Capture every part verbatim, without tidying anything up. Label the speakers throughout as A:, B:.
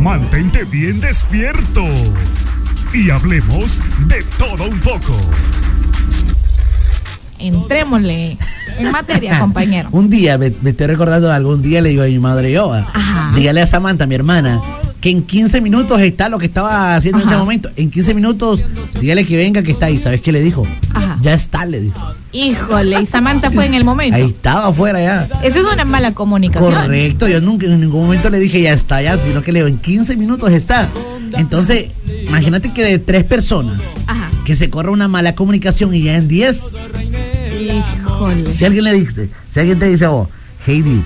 A: Mantente bien despierto y hablemos de todo un poco.
B: Entrémosle en materia, compañero.
C: Un día, me, me estoy recordando de algún día, le digo a mi madre yo, Ajá. dígale a Samantha, mi hermana, que en quince minutos está lo que estaba haciendo Ajá. en ese momento. En quince minutos, dígale que venga, que está ahí. ¿Sabes qué le dijo? Ajá. Ya está, le dijo.
B: Híjole, y Samantha fue en el momento.
C: Ahí estaba afuera ya.
B: Esa es una mala comunicación.
C: Correcto, yo nunca en ningún momento le dije ya está ya, sino que le digo en quince minutos está. Entonces, imagínate que de tres personas Ajá. que se corra una mala comunicación y ya en diez.
B: Híjole.
C: Si alguien le dice, si alguien te dice a vos, Heidi,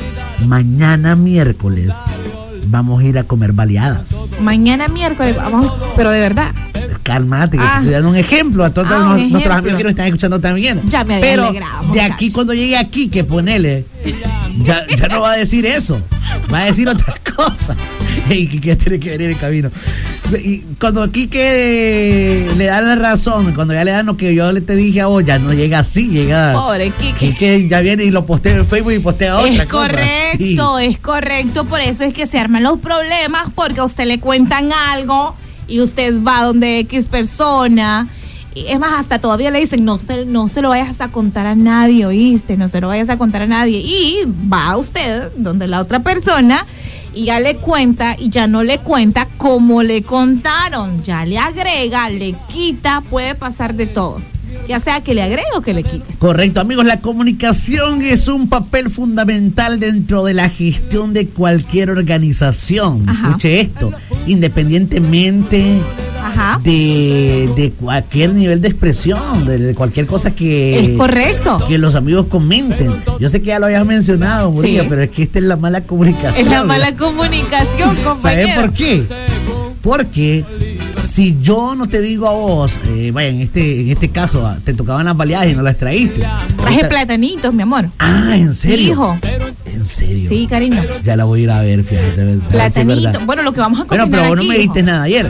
C: mañana miércoles vamos a ir a comer baleadas.
B: Mañana miércoles vamos, pero de verdad.
C: Cálmate, que ah. te estoy dando un ejemplo a todos ah, los, nuestros amigos que nos están escuchando también.
B: Ya me había
C: Pero
B: alegrado,
C: de
B: muchacho.
C: aquí, cuando llegue aquí, que ponele, ya, ya no va a decir eso, va a decir otra cosa. Y que tiene que venir en camino. Y cuando aquí que le dan la razón, cuando ya le dan lo que yo le te dije a vos, ya no llega así, llega.
B: Pobre Kike.
C: Kike ya viene y lo postea en Facebook y postea otra
B: es
C: cosa.
B: Correcto,
C: Sí.
B: es correcto. Por eso es que se arman los problemas, porque a usted le cuentan algo y usted va donde X persona. Y es más, hasta todavía le dicen, no se, no se lo vayas a contar a nadie, ¿oíste? No se lo vayas a contar a nadie. Y va usted donde la otra persona y ya le cuenta y ya no le cuenta como le contaron. Ya le agrega, le quita, puede pasar de todos. Ya sea que le agregue o que le quite.
C: Correcto, amigos, la comunicación es un papel fundamental dentro de la gestión de cualquier organización. Ajá. Escuche esto, independientemente Ajá. De, de cualquier nivel de expresión, de, de cualquier cosa que...
B: Es correcto.
C: Que los amigos comenten. Yo sé que ya lo habías mencionado, Murillo, sí. pero es que esta es la mala comunicación.
B: Es la mala comunicación, compañero.
C: ¿Sabes por qué? Porque si yo no te digo a vos, eh, vaya, en este en este caso, te tocaban las baleadas y no las traíste.
B: Traje Esta... platanitos, mi amor.
C: Ah, ¿en serio?
B: Sí, hijo.
C: ¿En serio?
B: Sí, cariño.
C: Ya la voy a ir a ver, fíjate.
B: Platanito. Bueno, lo que vamos a cocinar
C: Bueno, pero vos
B: aquí,
C: no me dijiste
B: hijo.
C: nada ayer.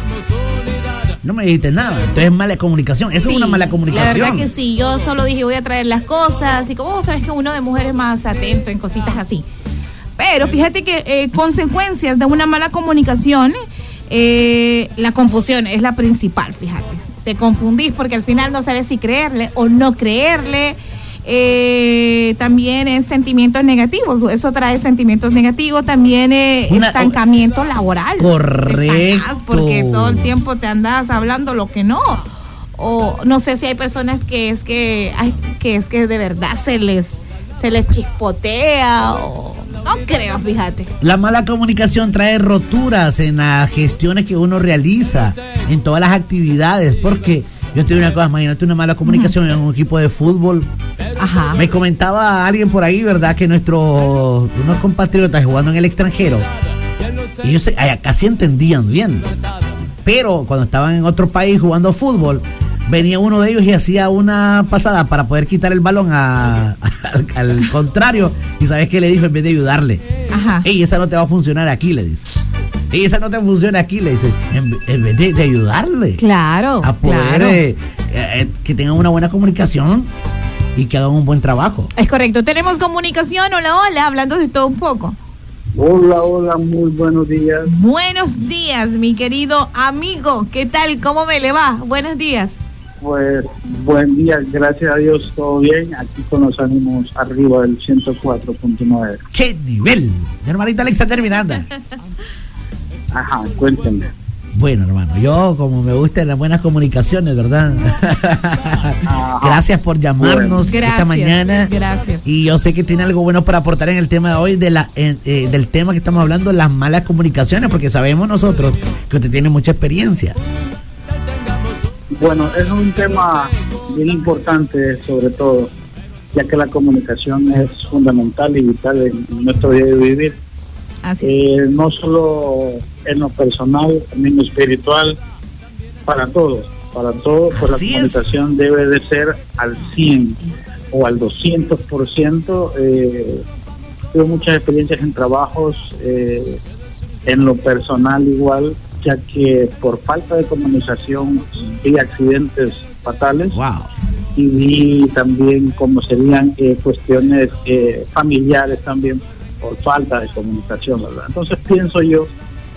C: No me dijiste nada. Entonces es mala comunicación. Eso sí, es una mala comunicación.
B: La verdad que sí. Yo solo dije voy a traer las cosas. Y como vos sabes que uno de mujeres es más atento en cositas así. Pero fíjate que eh, consecuencias de una mala comunicación, eh, la confusión es la principal, fíjate. Te confundís porque al final no sabes si creerle o no creerle. Eh, también es sentimientos negativos, eso trae sentimientos negativos, también eh, Una, estancamiento laboral.
C: Correcto.
B: Porque todo el tiempo te andas hablando lo que no. O no sé si hay personas que es que ay, que es que de verdad se les se les chispotea o no creo, fíjate.
C: La mala comunicación trae roturas en las gestiones que uno realiza, en todas las actividades, porque yo te digo una cosa, imagínate una mala comunicación uh-huh. en un equipo de fútbol.
B: Ajá.
C: Me comentaba alguien por ahí, ¿verdad? Que nuestros unos compatriotas jugando en el extranjero, ellos se, casi entendían bien, pero cuando estaban en otro país jugando fútbol, venía uno de ellos y hacía una pasada para poder quitar el balón a, a, al, al contrario, y ¿sabes qué le dijo? En vez de ayudarle,
B: Ajá.
C: ey, esa no te va a funcionar aquí, le dice. Y esa no te funciona aquí, le dice, en, en vez de, de ayudarle.
B: Claro.
C: A poder
B: claro.
C: Eh, eh, que tengan una buena comunicación y que hagan un buen trabajo.
B: Es correcto. Tenemos comunicación. Hola, hola, hablando de todo un poco.
D: Hola, hola, muy buenos días.
B: Buenos días, mi querido amigo. ¿Qué tal? ¿Cómo me le va? Buenos días.
D: Pues, buen día, gracias a Dios, todo bien. Aquí con los ánimos arriba del ciento cuatro punto nueve.
C: ¡Qué nivel! Mi hermanita Alexander Miranda.
D: Ajá, cuéntenme.
C: Bueno, hermano, yo como me gustan las buenas comunicaciones, ¿verdad? Gracias por llamarnos bueno.
B: gracias,
C: esta mañana.
B: Gracias.
C: Y yo sé que tiene algo bueno para aportar en el tema de hoy, de la, eh, eh, del tema que estamos hablando, las malas comunicaciones, porque sabemos nosotros que usted tiene mucha experiencia.
D: Bueno, es un tema bien importante, sobre todo, ya que la comunicación es fundamental y vital en nuestro día de vivir.
B: Así
D: eh, es. No solo en lo personal, también en lo espiritual, para todos, para todos, pues la comunicación es. Debe de ser al cien o al doscientos por ciento. Eh, tengo muchas experiencias en trabajos, eh, en lo personal igual, ya que por falta de comunicación vi accidentes fatales.
C: Wow.
D: Y vi también como serían eh, cuestiones eh, familiares también por falta de comunicación, ¿verdad? Entonces pienso yo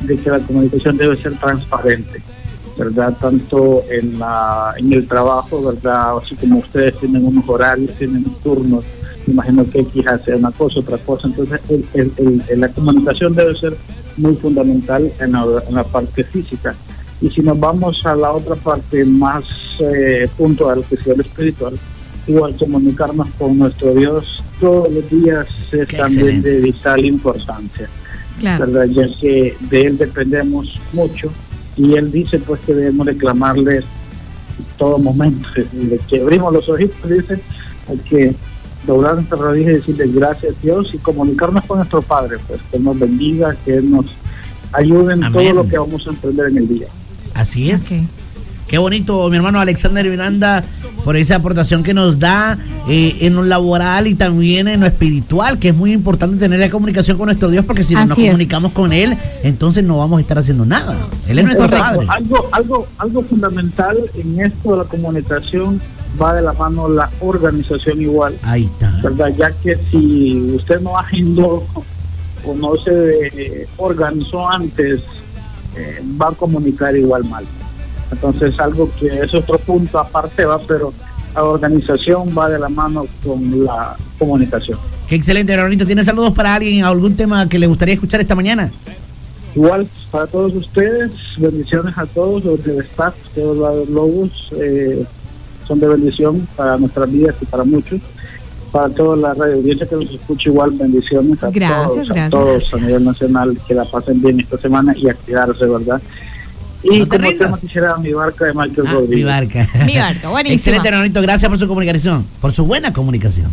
D: de que la comunicación debe ser transparente, ¿verdad? Tanto en la en el trabajo, ¿verdad? Así como ustedes tienen unos horarios, tienen turnos, me imagino que X hace una cosa, otra cosa, entonces el, el, el, el, la comunicación debe ser muy fundamental en la, en la parte física. Y si nos vamos a la otra parte más eh, puntual, que es el espiritual, igual comunicarnos con nuestro Dios todos los días es
C: Qué
D: también
C: excelente.
D: de vital importancia,
B: Claro.
D: ¿verdad? Ya que de Él dependemos mucho y Él dice pues que debemos reclamarle todo momento. De que abrimos los ojitos, dice, hay que doblar nuestras rodillas y decirle gracias a Dios y comunicarnos con nuestro Padre, pues que Él nos bendiga, que Él nos ayude en
C: Amén.
D: todo lo que vamos a emprender en el día.
C: Así es.
B: Ok.
C: Qué bonito, mi hermano Alexander Miranda, por esa aportación que nos da eh, en lo laboral y también en lo espiritual, que es muy importante tener la comunicación con nuestro Dios, porque si no nos
B: Así es.
C: comunicamos con Él, entonces no vamos a estar haciendo nada. Él es nuestro
D: Correcto.
C: Padre.
D: Algo, algo, algo fundamental en esto de la comunicación va de la mano la organización igual,
C: Ahí está.
D: ¿verdad? Ya que si usted no agendó o no se eh, organizó antes, eh, va a comunicar igual mal. Entonces algo que es otro punto aparte va, pero la organización va de la mano con la comunicación.
C: Qué excelente, hermanito. ¿Tiene saludos para alguien, algún tema que le gustaría escuchar esta mañana?
D: Igual para todos ustedes, bendiciones a todos los del staff, todos los lobos eh, son de bendición para nuestras vidas y para muchos. Para toda la radio audiencia que nos escucha, igual bendiciones a
B: Gracias,
D: todos,
B: gracias.
D: a todos a nivel nacional, que la pasen bien esta semana y a cuidarse, ¿verdad? Y
C: No te
D: como
C: rindas.
D: tema quisiera Mi Barca de Michael
C: Ah,
D: Rodríguez.
C: mi barca.
B: Mi barca, buenísima.
C: Excelente, hermanito. Gracias por su comunicación, por su buena comunicación.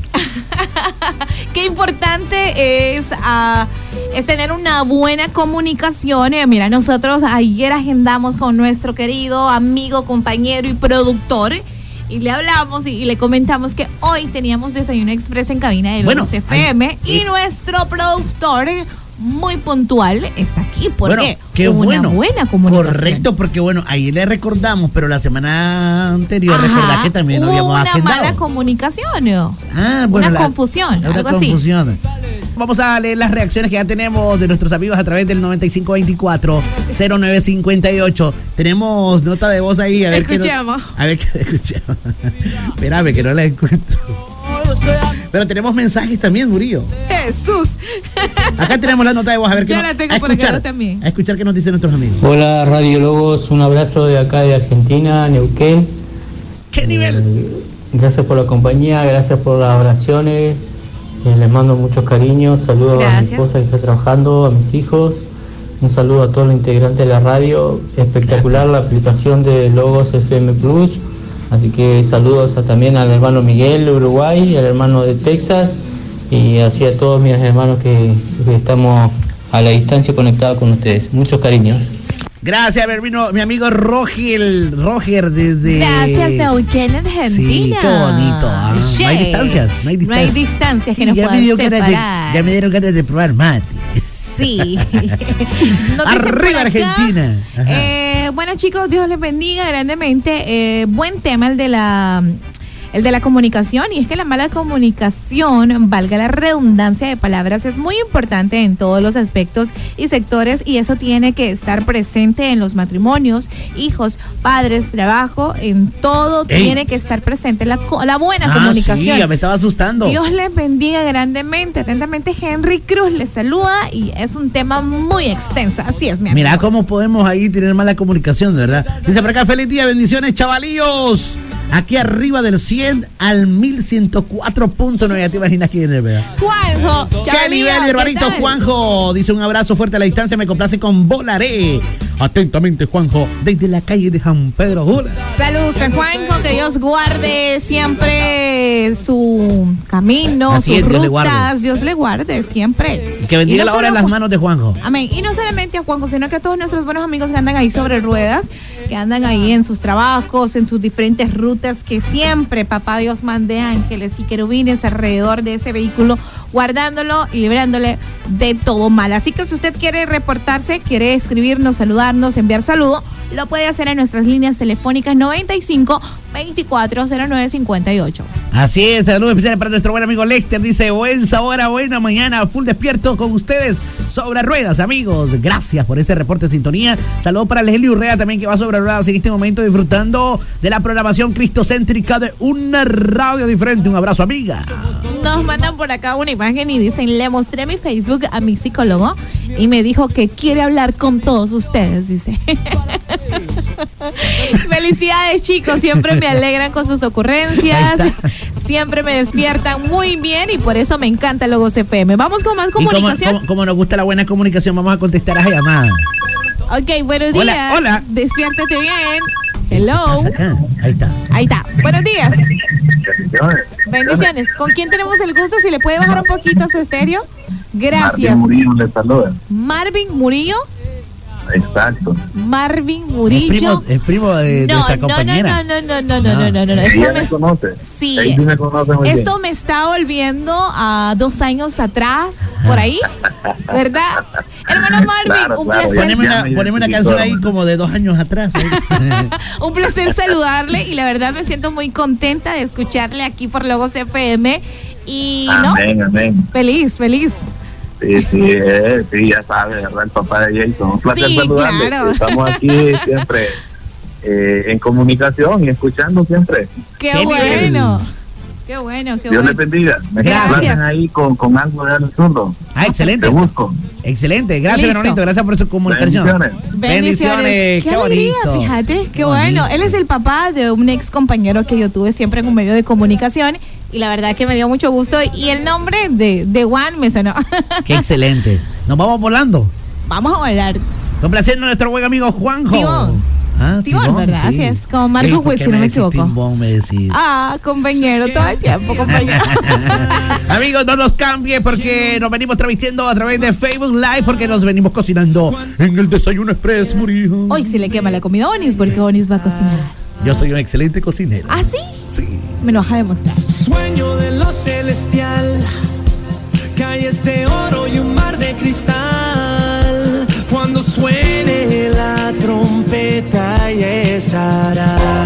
B: Qué importante es, ah, es tener una buena comunicación. Eh, mira, nosotros ayer agendamos con nuestro querido amigo, compañero y productor y le hablamos y, y le comentamos que hoy teníamos Desayuno Express en cabina de
C: Bueno,
B: Logos F M
C: ay,
B: y
C: eh.
B: nuestro productor muy puntual está aquí porque
C: Bueno, qué
B: hubo
C: bueno.
B: una buena comunicación.
C: Correcto, porque bueno, ahí le recordamos, pero la semana anterior,
B: Ajá,
C: recordad que también no
B: hubo
C: habíamos
B: una
C: agendado.
B: mala comunicación, ¿no?
C: Ah, bueno,
B: una
C: la-
B: confusión,
C: una
B: algo así.
C: confusión. Vamos a leer las reacciones que ya tenemos de nuestros amigos a través del noventa y cinco veinticuatro cero nueve cincuenta y ocho. Tenemos nota de voz ahí, a ver qué.
B: Escuchemos.
C: no- a ver qué escuchemos. Espérame, que no la encuentro. Pero tenemos mensajes también, Murillo.
B: Jesús.
C: Acá tenemos la nota de voz, a ver qué
B: Ya
C: nos-
B: la tengo
C: a
B: por acá
C: escuchar,
B: también.
C: a escuchar qué nos dicen nuestros amigos.
E: Hola radiólogos, un abrazo de acá de Argentina, Neuquén.
C: ¿Qué nivel?
E: Eh, gracias por la compañía, gracias por las oraciones. Eh, les mando muchos cariños, saludos a mi
B: Gracias.
E: esposa que está trabajando, a mis hijos. Un saludo a todos los integrantes de la radio. Espectacular la aplicación de Logos F M Plus. Así que saludos a- también al hermano Miguel de Uruguay, al hermano de Texas y así a todos mis hermanos que, que estamos a la distancia conectados con ustedes. Muchos cariños.
C: Gracias, mi, hermano- mi amigo Roger, Roger desde...
B: Gracias, Neuquén, Argentina.
C: Sí, qué bonito. ah. No hay
B: Yeah.
C: distancias, no hay
B: No hay
C: distancias.
B: distancias que
C: Sí,
B: nos
C: ya me
B: puedan
C: dio ganas de-
B: separar.
C: ya me dieron ganas de probar mate.
B: Sí. Nos dicen
C: Arriba,
B: por acá,
C: Argentina. Ajá.
B: eh, bueno, chicos, Dios les bendiga grandemente. Eh, buen tema el de la el de la comunicación, y es que la mala comunicación, valga la redundancia de palabras, es muy importante en todos los aspectos y sectores, y eso tiene que estar presente en los matrimonios, hijos, padres, trabajo, en todo
C: Ey.
B: tiene que estar presente la, co- la buena
C: Ah,
B: comunicación.
C: sí, ya me estaba asustando.
B: Dios les bendiga grandemente. Atentamente, Henry Cruz les saluda y es un tema muy extenso. Así es, mi amigo.
C: Mira cómo podemos ahí tener mala comunicación, ¿verdad? Dice por acá, feliz día, bendiciones, chavalillos. Aquí arriba del cien al mil ciento cuatro punto nueve. ¿Te imaginas quién es, verdad?
B: Juanjo.
C: ¿Qué
B: chavalío,
C: nivel, mi
B: ¿qué
C: hermanito
B: tal?
C: Juanjo? Dice un abrazo fuerte a la distancia, me complace con Volaré. Atentamente, Juanjo, desde la calle de San Pedro Sula.
B: Saludos a Juanjo, que Dios guarde siempre su camino,
C: Así
B: sus
C: es, Dios le
B: rutas.
C: guarde.
B: Dios le guarde siempre.
C: Y que bendiga
B: Y no
C: la hora en
B: solo
C: las
B: Juan-
C: manos de Juanjo.
B: Amén. Y no solamente a Juanjo, sino que a todos nuestros buenos amigos que andan ahí sobre ruedas, que andan ahí en sus trabajos, en sus diferentes rutas, que siempre, papá Dios, mande ángeles y querubines alrededor de ese vehículo, guardándolo y librándole de todo mal. Así que si usted quiere reportarse, quiere escribirnos, saludar, saludarnos, enviar saludo, lo puede hacer en nuestras líneas telefónicas noventa y cinco, veinticuatro, cero nueve, cincuenta y ocho.
C: Así es, saludos especiales para nuestro buen amigo Lester. Dice, buen sabor a buena mañana, full despierto con ustedes sobre ruedas, amigos. Gracias por ese reporte de sintonía. Saludos para Leslie Urrea también, que va sobre ruedas en este momento disfrutando de la programación cristocéntrica de una radio diferente. Un abrazo, amiga.
B: Nos mandan por acá una imagen y dicen, le mostré mi Facebook a mi psicólogo y me dijo que quiere hablar con todos ustedes, dice. Felicidades, chicos, siempre me alegran con sus ocurrencias, siempre me despiertan muy bien y por eso me encanta Logos F M. Vamos con más comunicación.
C: Como, como, como nos gusta la buena comunicación, vamos a contestar a esa llamada.
B: Ok, buenos
C: Hola,
B: días.
C: hola.
B: Despiértate bien. Hello.
C: Acá. Ahí está.
B: Ahí está. Buenos días.
D: Bendiciones.
B: Bendiciones. ¿Con quién tenemos el gusto? Si le puede bajar un poquito su estéreo. Gracias.
D: Martín Murillo le saluda.
B: Marvin Murillo.
D: Exacto.
B: Marvin
C: Es
B: Murillo.
C: primo, es primo de
B: No,
C: nuestra
B: no,
C: compañera.
B: no, no, no, no, no, no, no, no, no.
D: Ella
B: Esto
D: me
B: me,
D: conoce.
B: sí.
D: Ella sí me conoce muy
B: esto
D: bien.
B: me está volviendo a dos años atrás, por ahí, ¿verdad? Hermano Marvin,
D: Claro,
B: un
D: claro,
B: placer.
C: Poneme
D: Ya
C: una,
D: me
C: poneme una
D: identificó,
C: canción ahí
D: hermano.
C: como de dos años atrás. ¿eh?
B: Un placer saludarle y la verdad me siento muy contenta de escucharle aquí por Logos F M y no,
D: Amén, amén.
B: feliz, feliz.
D: Sí, sí, eh, sí, ya sabe, ¿verdad? El papá de Jason. Un placer
B: Sí,
D: saludarle.
B: claro.
D: Estamos aquí siempre eh, en comunicación y escuchando siempre.
B: Qué,
C: Qué
B: bueno. Qué bueno, qué
D: Dios
B: bueno.
D: les bendiga. Me
B: Gracias.
D: complacen ahí con, con algo de al zurdo.
C: Ah, excelente.
D: Te busco.
C: Excelente. Gracias,
B: Listo.
C: Veronito. Gracias por su comunicación.
D: Bendiciones.
B: Bendiciones. Qué,
C: Qué
B: alegría,
C: bonito.
B: fíjate, qué,
C: Qué
B: bueno.
C: bonito.
B: Él es el papá de un ex compañero que yo tuve siempre en un medio de comunicación y la verdad que me dio mucho gusto y el nombre de, de Juan me sonó.
C: Qué excelente. Nos vamos volando.
B: Vamos a hablar.
C: Complaciendo a nuestro buen amigo Juanjo.
B: Tibón.
C: Ah,
B: Tibón, ¿verdad? Así es, como Marco
C: Ey, ¿por
B: Witt,
C: qué
B: si no me
C: decís
B: equivoco.
C: Tibón, me decís?
B: Ah, compañero, todo el tiempo, compañero.
C: Amigos, no nos cambie porque nos venimos transmitiendo a través de Facebook Live porque nos venimos cocinando en el Desayuno Express, Murillo.
B: Hoy sí le quema la comida a Onis porque Onis va a cocinar.
C: Yo soy un excelente cocinero.
B: ¿Ah, sí?
C: Sí.
B: Me lo vas a demostrar.
F: Sueño de lo celestial, calles de oro y un mar de cristal. Cuando suene la trompeta ya estarás.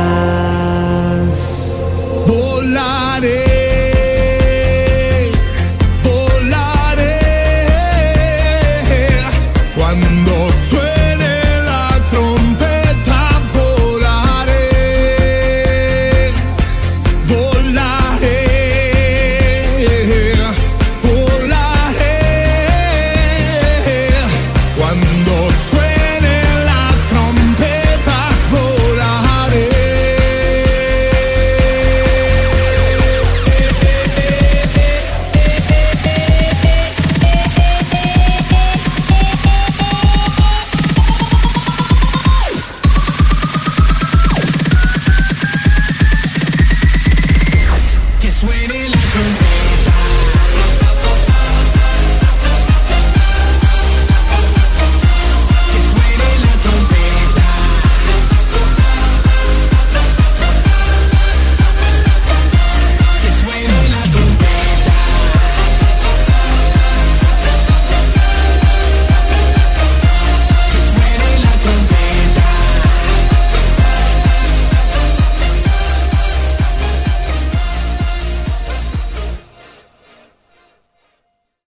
F: Volaré, volaré. Cuando suene la trompeta volaré. Volaré, volaré. Cuando suene la trompeta volaré. Que suene la